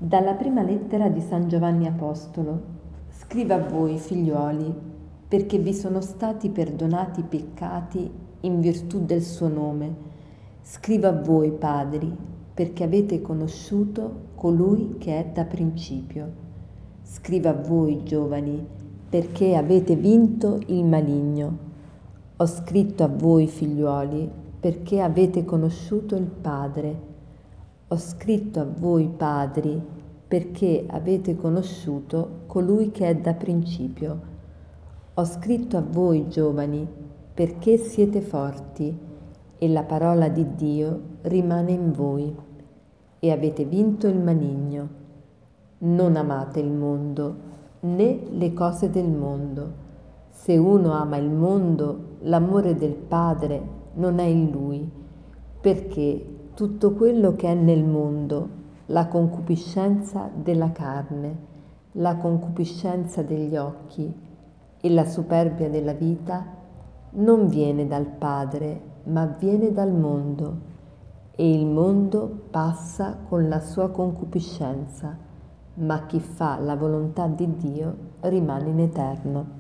Dalla prima lettera di San Giovanni Apostolo. Scrivo a voi, figliuoli, perché vi sono stati perdonati i peccati in virtù del suo nome. Scrivo a voi, padri, perché avete conosciuto colui che è da principio. Scrivo a voi, giovani, perché avete vinto il maligno. Ho scritto a voi, figliuoli, perché avete conosciuto il Padre. Ho scritto a voi, padri, perché avete conosciuto colui che è da principio. Ho scritto a voi, giovani, perché siete forti e la parola di Dio rimane in voi e avete vinto il maligno. Non amate il mondo né le cose del mondo. Se uno ama il mondo, l'amore del Padre non è in lui, perché tutto quello che è nel mondo, la concupiscenza della carne, la concupiscenza degli occhi e la superbia della vita, non viene dal Padre, ma viene dal mondo, e il mondo passa con la sua concupiscenza, ma chi fa la volontà di Dio rimane in eterno.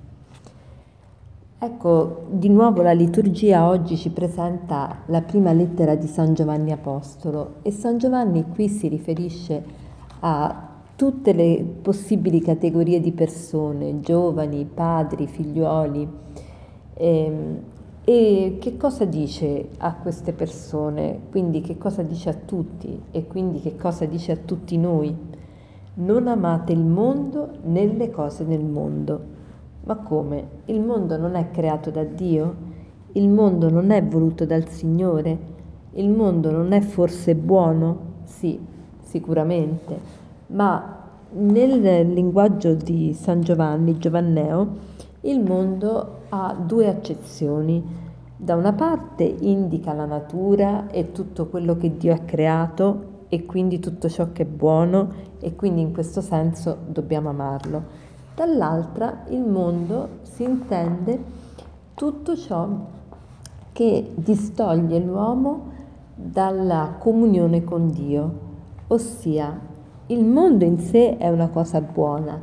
Ecco, di nuovo la liturgia oggi ci presenta la prima lettera di San Giovanni Apostolo e San Giovanni qui si riferisce a tutte le possibili categorie di persone, giovani, padri, figliuoli. E che cosa dice a queste persone? Quindi che cosa dice a tutti e quindi che cosa dice a tutti noi? Non amate il mondo né le cose del mondo. Ma come? Il mondo non è creato da Dio? Il mondo non è voluto dal Signore? Il mondo non è forse buono? Sì, sicuramente, ma nel linguaggio di San Giovanni, Giovanneo, il mondo ha due accezioni. Da una parte indica la natura e tutto quello che Dio ha creato e quindi tutto ciò che è buono e quindi in questo senso dobbiamo amarlo. Dall'altra il mondo si intende tutto ciò che distoglie l'uomo dalla comunione con Dio, ossia il mondo in sé è una cosa buona,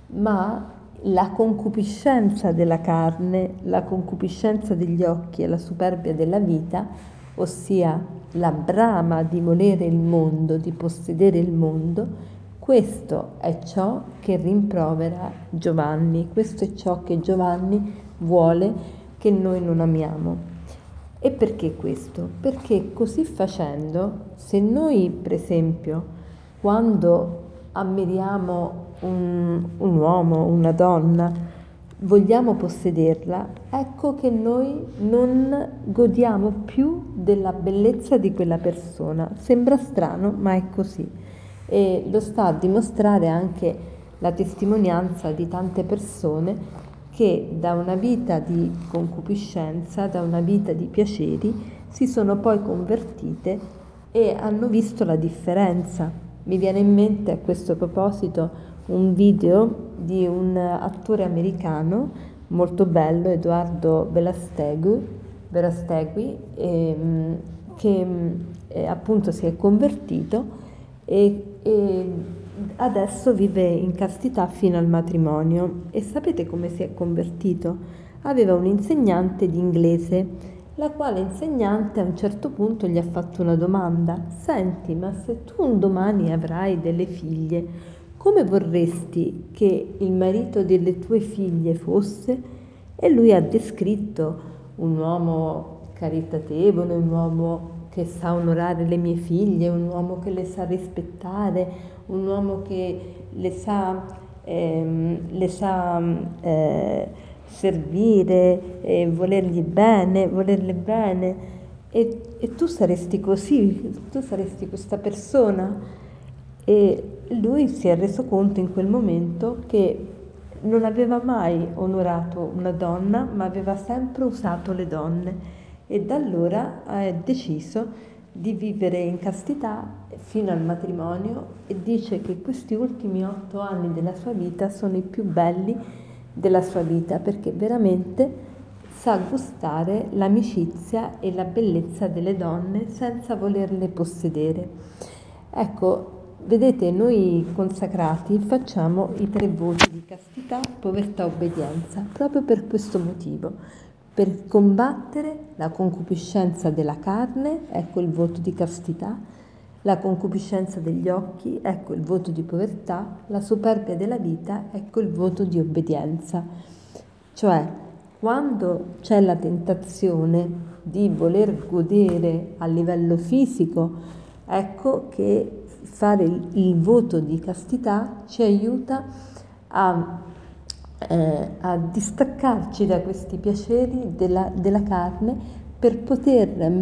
ma la concupiscenza della carne, la concupiscenza degli occhi e la superbia della vita, ossia la brama di volere il mondo, di possedere il mondo, questo è ciò che rimprovera Giovanni, questo è ciò che Giovanni vuole che noi non amiamo. E perché questo? Perché così facendo, se noi per esempio quando ammiriamo un uomo, una donna, vogliamo possederla, ecco che noi non godiamo più della bellezza di quella persona. Sembra strano, ma è così. E lo sta a dimostrare anche la testimonianza di tante persone che da una vita di concupiscenza, da una vita di piaceri, si sono poi convertite e hanno visto la differenza. Mi viene in mente a questo proposito un video di un attore americano molto bello, Edoardo Verastegui, che appunto si è convertito e adesso vive in castità fino al matrimonio. E sapete come si è convertito? Aveva un insegnante di inglese, la quale insegnante a un certo punto gli ha fatto una domanda: senti, ma se tu un domani avrai delle figlie, come vorresti che il marito delle tue figlie fosse? E lui ha descritto un uomo caritatevole, un uomo che sa onorare le mie figlie, un uomo che le sa rispettare, un uomo che le sa servire, volerle bene. E tu saresti così, tu saresti questa persona. E lui si è reso conto in quel momento che non aveva mai onorato una donna, ma aveva sempre usato le donne. E da allora ha deciso di vivere in castità fino al matrimonio e dice che questi ultimi 8 anni della sua vita sono i più belli della sua vita, perché veramente sa gustare l'amicizia e la bellezza delle donne senza volerle possedere. Ecco, Vedete, noi consacrati facciamo i 3 voti di castità, povertà, obbedienza, proprio per questo motivo, per combattere la concupiscenza della carne, ecco il voto di castità, la concupiscenza degli occhi, ecco il voto di povertà, la superbia della vita, ecco il voto di obbedienza. Cioè, quando c'è la tentazione di voler godere a livello fisico, ecco che fare il voto di castità ci aiuta a distaccarci da questi piaceri della carne per poter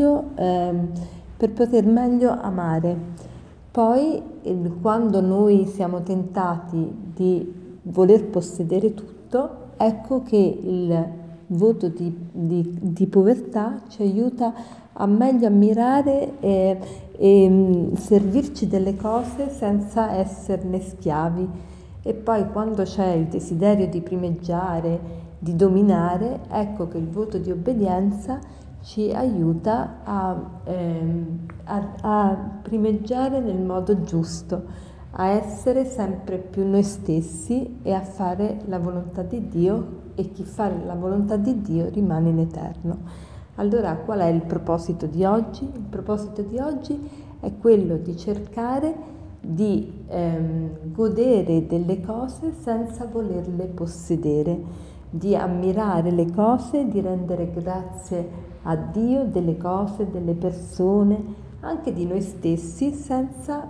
meglio amare. Poi, quando noi siamo tentati di voler possedere tutto, ecco che il voto di povertà ci aiuta a meglio ammirare e servirci delle cose senza esserne schiavi. E poi quando c'è il desiderio di primeggiare, di dominare, ecco che il voto di obbedienza ci aiuta a primeggiare nel modo giusto, a essere sempre più noi stessi e a fare la volontà di Dio, e chi fa la volontà di Dio rimane in eterno. Allora, qual è il proposito di oggi? Il proposito di oggi è quello di cercare di godere delle cose senza volerle possedere, di ammirare le cose, di rendere grazie a Dio delle cose, delle persone, anche di noi stessi, senza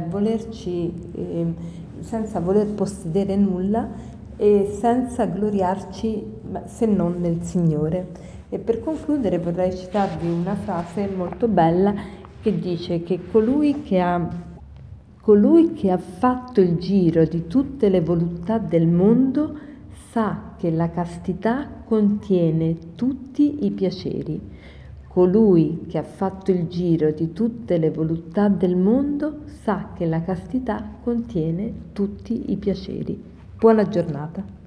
senza voler possedere nulla e senza gloriarci se non nel Signore. E per concludere vorrei citarvi una frase molto bella che dice che colui che ha fatto il giro di tutte le voluttà del mondo sa che la castità contiene tutti i piaceri. Colui che ha fatto il giro di tutte le voluttà del mondo sa che la castità contiene tutti i piaceri. Buona giornata.